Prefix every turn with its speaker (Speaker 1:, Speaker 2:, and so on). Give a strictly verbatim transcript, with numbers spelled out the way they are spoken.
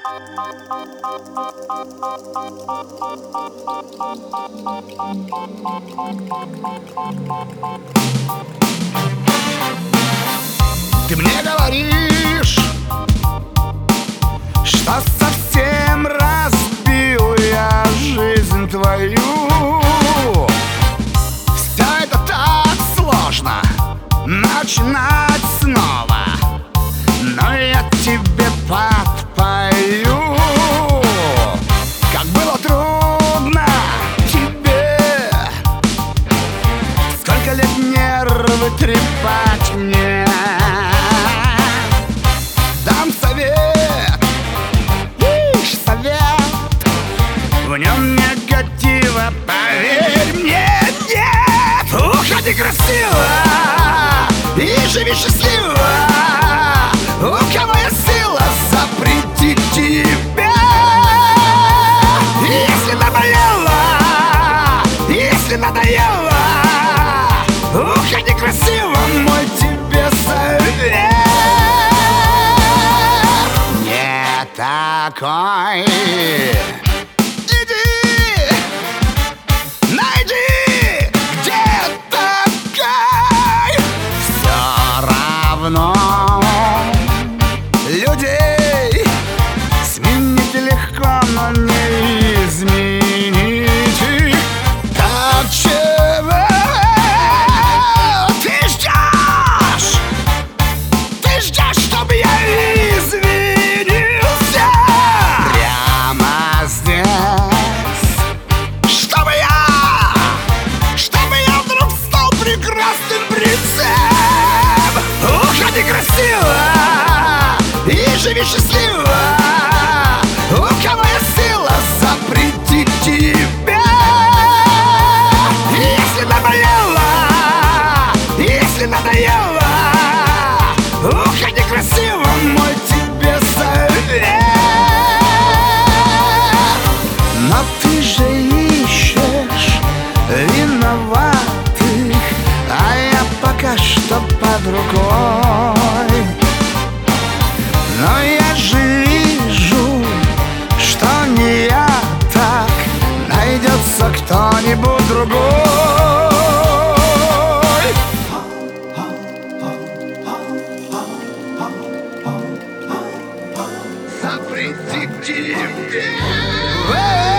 Speaker 1: Ты мне говоришь, что совсем разбил я жизнь твою. Все это так сложно начинать снова, но я тебе подпою. Как было трудно тебе, сколько лет нервы трепать мне. Дам совет, лишь совет, в нем негатива, поверь мне, нет. Уходи красиво и живи счастливо. У кого есть сила запретить тебя? Если наболело, если надоело, уходи красиво, мой тебе совет. Не такой. Иди, найди, где такой. Все равно людей сменить легко, но не изменить их. Так чего ты ждешь? Ты ждешь, чтобы я извинился прямо здесь? Чтобы я, чтобы я вдруг стал прекрасным принцем? Уходи красиво и живи счастливо. У кого есть сила запретить тебя? Если наболело, если надоело, уходи красиво, мой тебе совет. Но ты же ищешь виноватых, а я пока что под рукой. Но я же вижу, что не я так, найдется кто-нибудь другой. Запретить тебе.